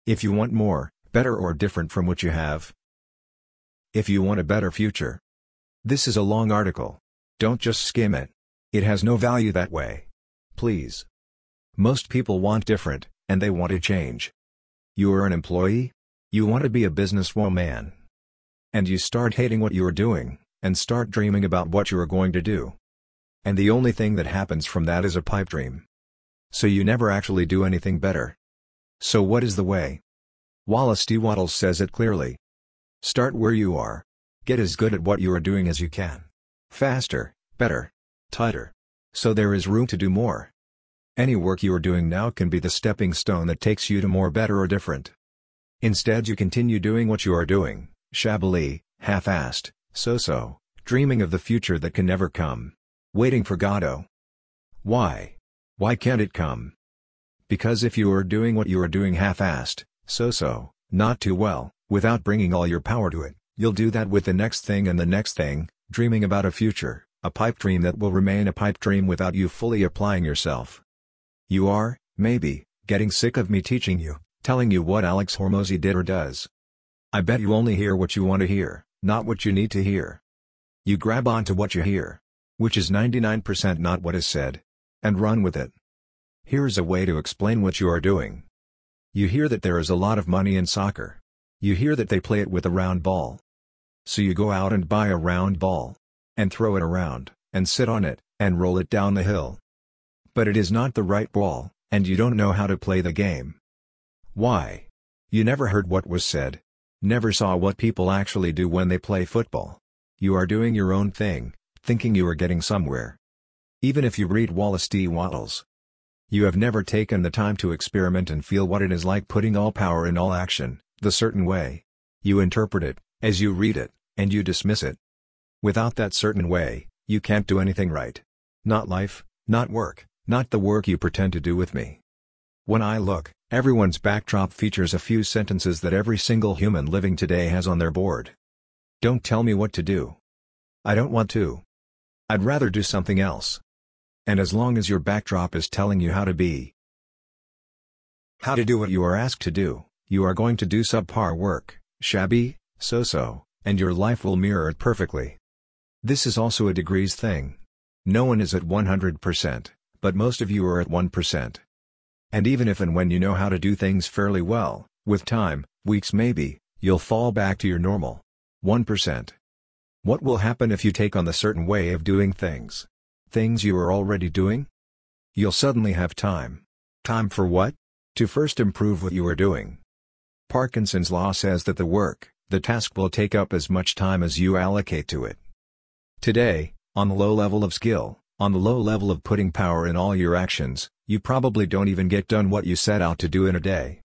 If you want more, better or different from what you have. If you want a better future. This is a long article. Don't just skim it. It has no value that way. Please. Most people want different, and they want to change. You are an employee? You want to be a businesswoman. And you start hating what you are doing, and start dreaming about what you are going to do. And the only thing that happens from that is a pipe dream. So you never actually do anything better. So what is the way? Wallace D. Wattles says it clearly. Start where you are. Get as good at what you are doing as you can. Faster, better, tighter. So there is room to do more. Any work you are doing now can be the stepping stone that takes you to more, better or different. Instead you continue doing what you are doing, shabbily, half-assed, so-so, dreaming of the future that can never come. Waiting for Godot. Why? Why can't it come? Because if you are doing what you are doing half-assed, so-so, not too well, without bringing all your power to it, you'll do that with the next thing and the next thing, dreaming about a future, a pipe dream that will remain a pipe dream without you fully applying yourself. You are, maybe, getting sick of me teaching you, telling you what Alex Hormozi did or does. I bet you only hear what you want to hear, not what you need to hear. You grab onto what you hear, which is 99% not what is said, and run with it. Here's a way to explain what you are doing. You hear that there is a lot of money in soccer. You hear that they play it with a round ball. So you go out and buy a round ball, and throw it around, and sit on it, and roll it down the hill. But it is not the right ball, and you don't know how to play the game. Why? You never heard what was said. Never saw what people actually do when they play football. You are doing your own thing, thinking you are getting somewhere. Even if you read Wallace D. Wattles. You have never taken the time to experiment and feel what it is like putting all power in all action, the certain way. You interpret it, as you read it, and you dismiss it. Without that certain way, you can't do anything right. Not life, not work, not the work you pretend to do with me. When I look, everyone's backdrop features a few sentences that every single human living today has on their board. Don't tell me what to do. I don't want to. I'd rather do something else. And as long as your backdrop is telling you how to be, how to do what you are asked to do, you are going to do subpar work, shabby, so-so, and your life will mirror it perfectly. This is also a degrees thing. No one is at 100%, but most of you are at 1%. And even if and when you know how to do things fairly well, with time, weeks maybe, you'll fall back to your normal 1%. What will happen if you take on the certain way of doing things? Things you are already doing? You'll suddenly have time. Time for what? To first improve what you are doing. Parkinson's law says that the task will take up as much time as you allocate to it. Today, on the low level of skill, on the low level of putting power in all your actions, you probably don't even get done what you set out to do in a day.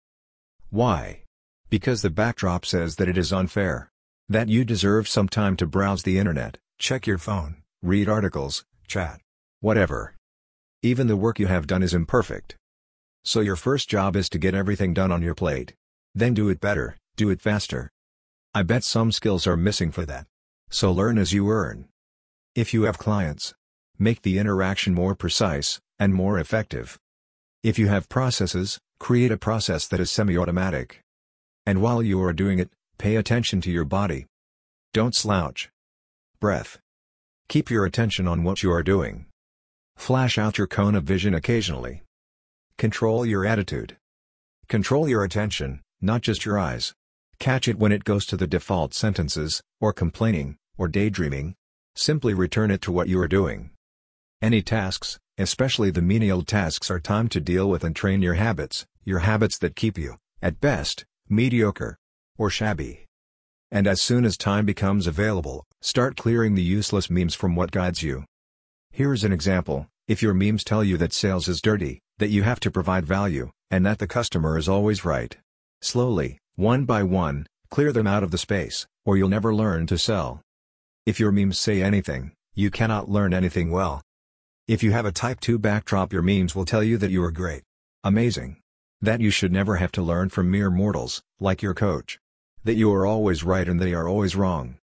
Why? Because the backdrop says that it is unfair. That you deserve some time to browse the internet, check your phone, read articles, chat. Whatever. Even the work you have done is imperfect. So your first job is to get everything done on your plate. Then do it better, do it faster. I bet some skills are missing for that. So learn as you earn. If you have clients, make the interaction more precise, and more effective. If you have processes, create a process that is semi-automatic. And while you are doing it, pay attention to your body. Don't slouch. Breath. Keep your attention on what you are doing. Flash out your cone of vision occasionally. Control your attitude. Control your attention, not just your eyes. Catch it when it goes to the default sentences, or complaining, or daydreaming. Simply return it to what you are doing. Any tasks, especially the menial tasks, are time to deal with and train your habits that keep you, at best, mediocre or shabby. And as soon as time becomes available, start clearing the useless memes from what guides you. Here's an example: if your memes tell you that sales is dirty, that you have to provide value, and that the customer is always right, slowly, one by one, clear them out of the space, or you'll never learn to sell. If your memes say anything, you cannot learn anything well. If you have a Type 2 backdrop, your memes will tell you that you are great, amazing, that you should never have to learn from mere mortals, like your coach, that you are always right and they are always wrong.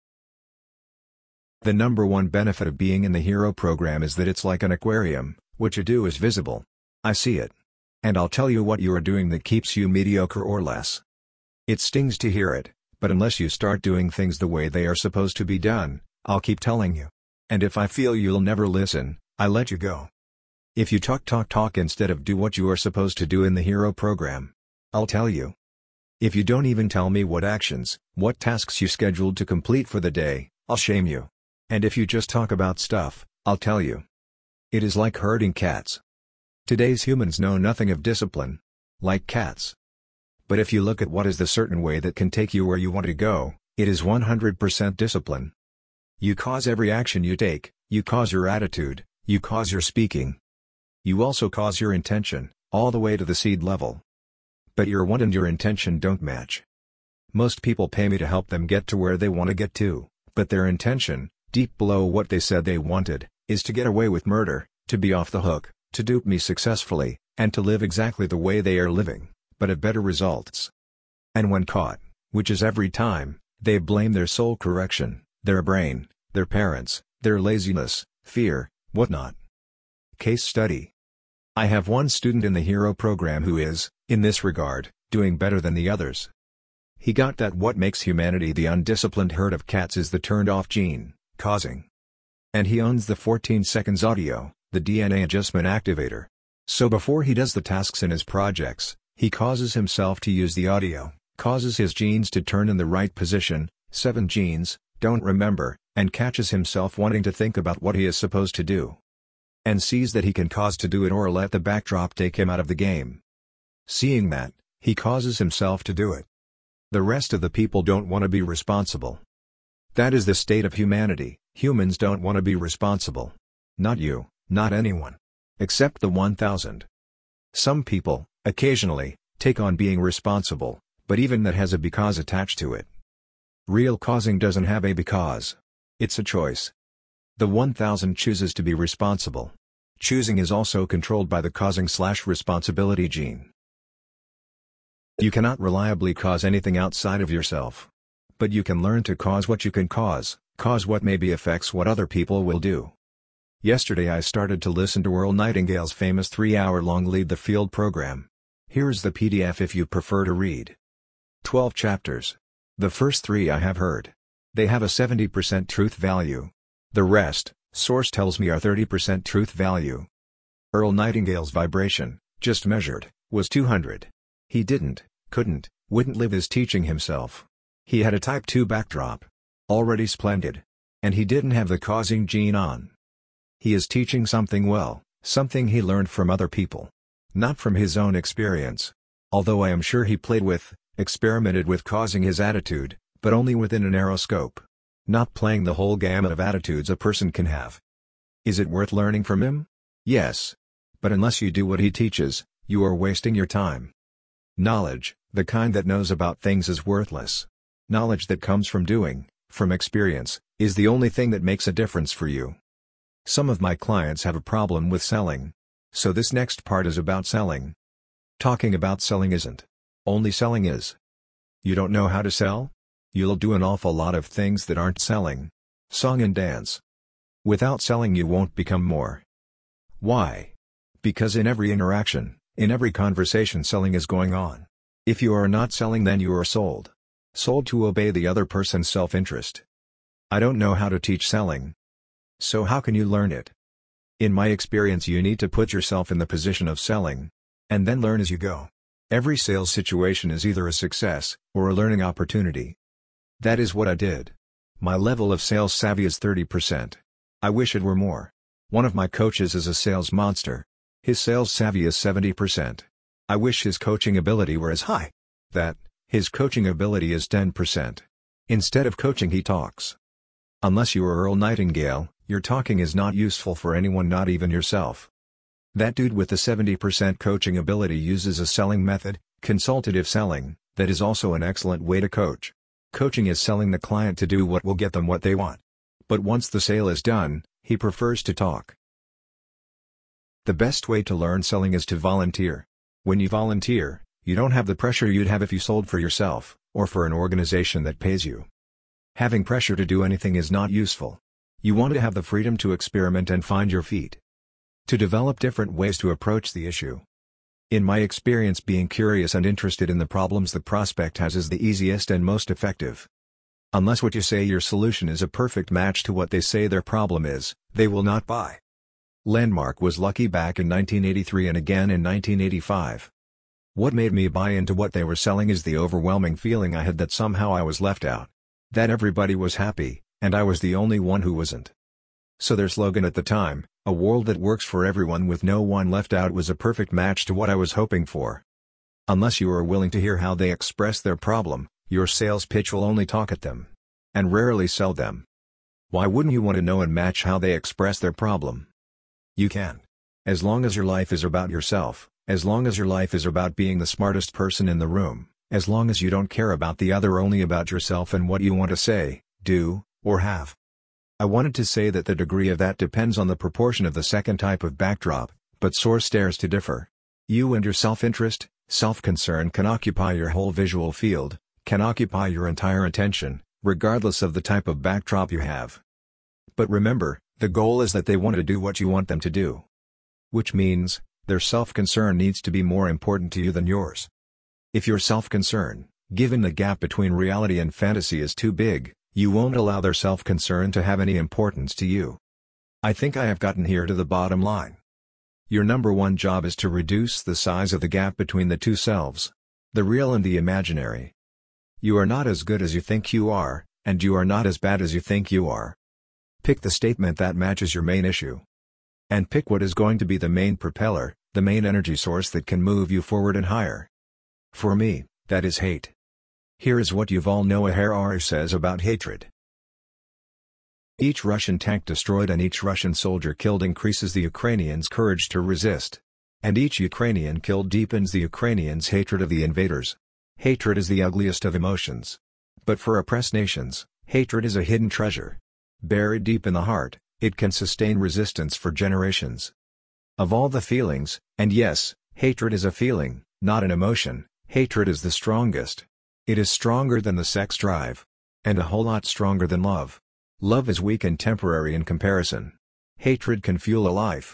The number one benefit of being in the Hero program is that it's like an aquarium. What you do is visible. I see it. And I'll tell you what you are doing that keeps you mediocre or less. It stings to hear it, but unless you start doing things the way they are supposed to be done, I'll keep telling you. And if I feel you'll never listen, I let you go. If you talk instead of do what you are supposed to do in the hero program, I'll tell you. If you don't even tell me what actions, what tasks you scheduled to complete for the day, I'll shame you. And if you just talk about stuff, I'll tell you. It is like herding cats. Today's humans know nothing of discipline. Like cats. But if you look at what is the certain way that can take you where you want to go, it is 100% discipline. You cause every action you take, you cause your attitude, you cause your speaking. You also cause your intention, all the way to the seed level. But your want and your intention don't match. Most people pay me to help them get to where they want to get to, but their intention, deep below what they said they wanted, is to get away with murder, to be off the hook, to dupe me successfully, and to live exactly the way they are living, but have better results. And when caught, which is every time, they blame their soul correction, their brain, their parents, their laziness, fear, whatnot. Case study. I have one student in the hero program who is, in this regard, doing better than the others. He got that what makes humanity the undisciplined herd of cats is the turned-off gene, causing. And he owns the 14 seconds audio, the DNA adjustment activator. So before he does the tasks in his projects, he causes himself to use the audio, causes his genes to turn in the right position, 7 genes, don't remember, and catches himself wanting to think about what he is supposed to do. And sees that he can cause to do it or let the backdrop take him out of the game. Seeing that, he causes himself to do it. The rest of the people don't want to be responsible. That is the state of humanity. Humans don't want to be responsible. Not you, not anyone. Except the 1,000. Some people, occasionally, take on being responsible, but even that has a because attached to it. Real causing doesn't have a because. It's a choice. The 1,000 chooses to be responsible. Choosing is also controlled by the causing/responsibility gene. You cannot reliably cause anything outside of yourself. But you can learn to cause what you can cause what maybe affects what other people will do. Yesterday I started to listen to Earl Nightingale's famous 3-hour-long Lead the Field program. Here's the PDF if you prefer to read. 12 chapters. The first 3 I have heard. They have a 70% truth value. The rest, source tells me, are 30% truth value. Earl Nightingale's vibration, just measured, was 200. He couldn't, wouldn't live his teaching himself. He had a type 2 backdrop. Already splendid. And he didn't have the causing gene on. He is teaching something well, something he learned from other people. Not from his own experience. Although I am sure he played with, experimented with causing his attitude, but only within a narrow scope. Not playing the whole gamut of attitudes a person can have. Is it worth learning from him? Yes. But unless you do what he teaches, you are wasting your time. Knowledge, the kind that knows about things, is worthless. Knowledge that comes from doing, from experience, is the only thing that makes a difference for you. Some of my clients have a problem with selling. So this next part is about selling. Talking about selling isn't. Only selling is. You don't know how to sell? You'll do an awful lot of things that aren't selling. Song and dance. Without selling you won't become more. Why? Because in every interaction, in every conversation, selling is going on. If you are not selling, then you are sold. Sold to obey the other person's self-interest. I don't know how to teach selling. So how can you learn it? In my experience, you need to put yourself in the position of selling. And then learn as you go. Every sales situation is either a success, or a learning opportunity. That is what I did. My level of sales savvy is 30%. I wish it were more. One of my coaches is a sales monster. His sales savvy is 70%. I wish his coaching ability were as high. His coaching ability is 10%. Instead of coaching, he talks. Unless you are Earl Nightingale, your talking is not useful for anyone, not even yourself. That dude with the 70% coaching ability uses a selling method, consultative selling, that is also an excellent way to coach. Coaching is selling the client to do what will get them what they want. But once the sale is done, he prefers to talk. The best way to learn selling is to volunteer. When you volunteer, you don't have the pressure you'd have if you sold for yourself, or for an organization that pays you. Having pressure to do anything is not useful. You want to have the freedom to experiment and find your feet. To develop different ways to approach the issue. In my experience, being curious and interested in the problems the prospect has is the easiest and most effective. Unless what you say your solution is a perfect match to what they say their problem is, they will not buy. Landmark was lucky back in 1983 and again in 1985. What made me buy into what they were selling is the overwhelming feeling I had that somehow I was left out. That everybody was happy, and I was the only one who wasn't. So their slogan at the time, "A world that works for everyone with no one left out," was a perfect match to what I was hoping for. Unless you are willing to hear how they express their problem, your sales pitch will only talk at them, and rarely sell them. Why wouldn't you want to know and match how they express their problem? You can. As long as your life is about yourself, as long as your life is about being the smartest person in the room, as long as you don't care about the other, only about yourself and what you want to say, do, or have. I wanted to say that the degree of that depends on the proportion of the second type of backdrop, but source dares to differ. You and your self-interest, self-concern can occupy your whole visual field, can occupy your entire attention, regardless of the type of backdrop you have. But remember, the goal is that they want to do what you want them to do. Which means, their self-concern needs to be more important to you than yours. If your self-concern, given the gap between reality and fantasy, is too big, you won't allow their self-concern to have any importance to you. I think I have gotten here to the bottom line. Your number one job is to reduce the size of the gap between the two selves, the real and the imaginary. You are not as good as you think you are, and you are not as bad as you think you are. Pick the statement that matches your main issue. And pick what is going to be the main propeller, the main energy source that can move you forward and higher. For me, that is hate. Here is what Yuval Noah Harari says about hatred. Each Russian tank destroyed and each Russian soldier killed increases the Ukrainians' courage to resist. And each Ukrainian killed deepens the Ukrainians' hatred of the invaders. Hatred is the ugliest of emotions. But for oppressed nations, hatred is a hidden treasure. Buried deep in the heart, it can sustain resistance for generations. Of all the feelings, and yes, hatred is a feeling, not an emotion, hatred is the strongest. It is stronger than the sex drive. And a whole lot stronger than love. Love is weak and temporary in comparison. Hatred can fuel a life.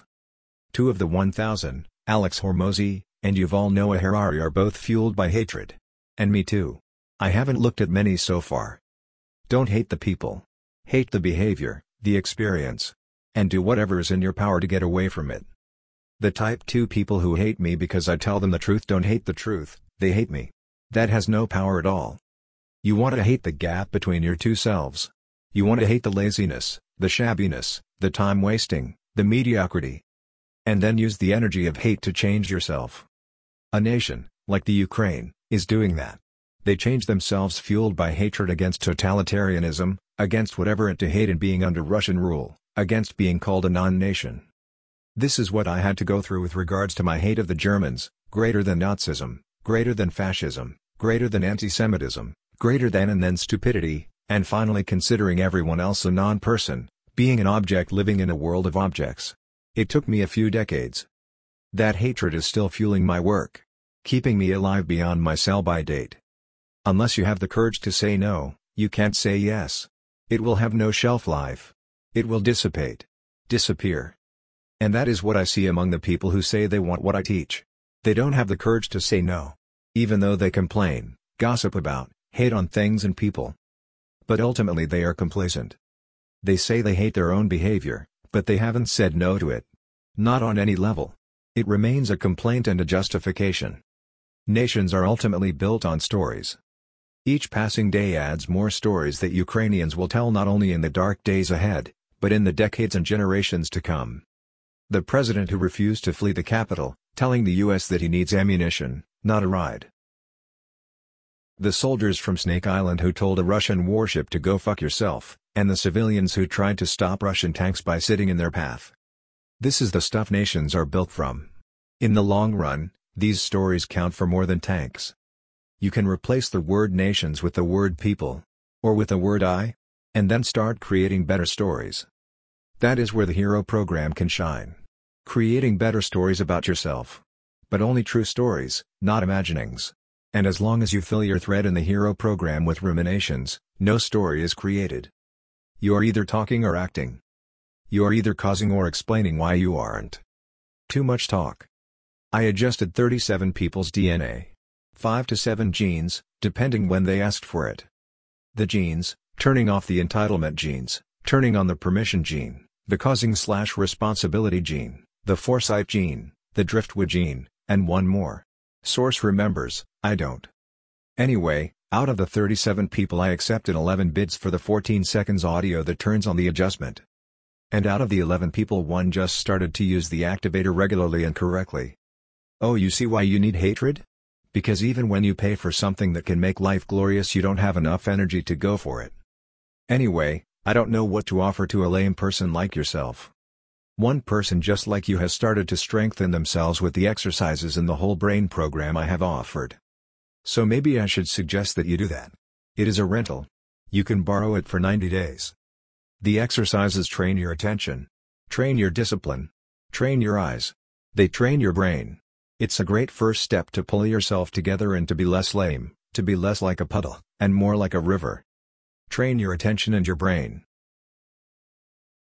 2 of the 1,000, Alex Hormozi, and Yuval Noah Harari, are both fueled by hatred. And me too. I haven't looked at many so far. Don't hate the people. Hate the behavior, the experience. And do whatever is in your power to get away from it. The type 2 people who hate me because I tell them the truth don't hate the truth, they hate me. That has no power at all. You want to hate the gap between your two selves. You want to hate the laziness, the shabbiness, the time wasting, the mediocrity. And then use the energy of hate to change yourself. A nation, like the Ukraine, is doing that. They change themselves fueled by hatred against totalitarianism, against whatever it to hate in being under Russian rule, against being called a non-nation. This is what I had to go through with regards to my hate of the Germans, greater than Nazism, greater than fascism, greater than anti-Semitism, greater than and then stupidity, and finally considering everyone else a non-person, being an object living in a world of objects. It took me a few decades. That hatred is still fueling my work, keeping me alive beyond my sell-by date. Unless you have the courage to say no, you can't say yes. It will have no shelf life. It will dissipate. Disappear. And that is what I see among the people who say they want what I teach. They don't have the courage to say no. Even though they complain, gossip about, hate on things and people. But ultimately they are complacent. They say they hate their own behavior, but they haven't said no to it. Not on any level. It remains a complaint and a justification. Nations are ultimately built on stories. Each passing day adds more stories that Ukrainians will tell not only in the dark days ahead, but in the decades and generations to come. The president who refused to flee the capital, telling the U.S. that he needs ammunition, not a ride. The soldiers from Snake Island who told a Russian warship to go fuck yourself, and the civilians who tried to stop Russian tanks by sitting in their path. This is the stuff nations are built from. In the long run, these stories count for more than tanks. You can replace the word nations with the word people. Or with the word I. And then start creating better stories. That is where the hero program can shine. Creating better stories about yourself. But only true stories, not imaginings. And as long as you fill your thread in the hero program with ruminations, no story is created. You are either talking or acting. You are either causing or explaining why you aren't. Too much talk. I adjusted 37 people's DNA. 5 to 7 genes, depending when they asked for it. The genes, turning off the entitlement genes, turning on the permission gene, the causing/responsibility gene, the foresight gene, the driftwood gene, and one more. Source remembers, I don't. Anyway, out of the 37 people I accepted 11 bids for the 14 seconds audio that turns on the adjustment. And out of the 11 people one just started to use the activator regularly and correctly. Oh, you see why you need hatred? Because even when you pay for something that can make life glorious you don't have enough energy to go for it. Anyway, I don't know what to offer to a lame person like yourself. One person just like you has started to strengthen themselves with the exercises in the whole brain program I have offered. So maybe I should suggest that you do that. It is a rental. You can borrow it for 90 days. The exercises train your attention. Train your discipline. Train your eyes. They train your brain. It's a great first step to pull yourself together and to be less lame, to be less like a puddle, and more like a river. Train your attention and your brain.